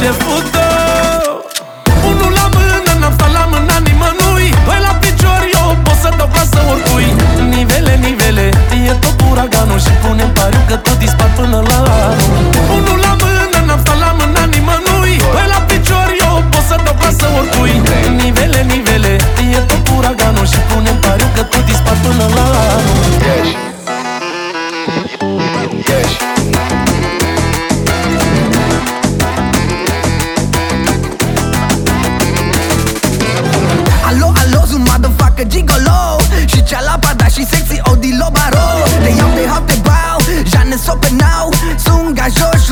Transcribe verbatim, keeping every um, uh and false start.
șeful tău. Unul la mână, n-am stat la mâna nimănui. Doi la picior, eu pot să dau clasă oricui. Nivele, nivele, e tot uraganul. Și punem pariu că tot dispar până la anul. Unul la mână, n-am stat la mâna nimănui. Doi la picior, eu pot să dau clasă oricui. Nivele, nivele, e tot uraganul. Și punem pariu că tot dispar până la anul. Yes. Yes. Alo, alo, sunt motherfucker gigolo. Și cea la pada și sexy Odi Lobaro. Le iau de hap de bau, Jeanne Sopenau. Sunt gajos